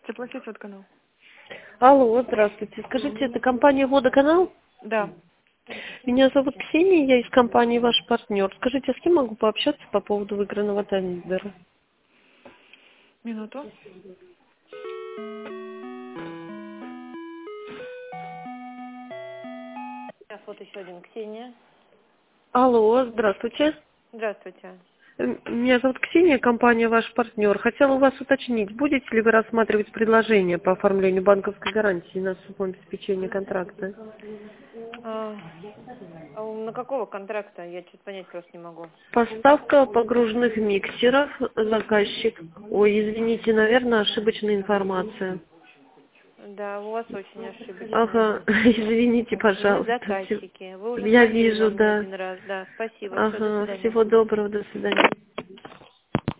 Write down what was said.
Теплосеть водоканал. Алло, здравствуйте. Скажите, это компания «Водоканал»? Да. Меня зовут Ксения, я из компании «Ваш партнер». Скажите, а с кем могу пообщаться по поводу выигранного тендера? Минуту. Сейчас вот еще один. Ксения. Алло, здравствуйте. Здравствуйте. Меня зовут Ксения, компания «Ваш партнер». Хотела у вас уточнить, будете ли вы рассматривать предложение по оформлению банковской гарантии на сумму обеспечения контракта? На какого контракта? Я что-то понять просто не могу. Поставка погружных миксеров, заказчик. Ой, извините, наверное, ошибочная информация. Да, у вас очень ошибочно. Ага, извините, Мы пожалуйста. заказчики. Вы уже Я звонили вижу, нам не да. один раз. Да, спасибо. Все, до Ага, свидания. всего доброго, до свидания.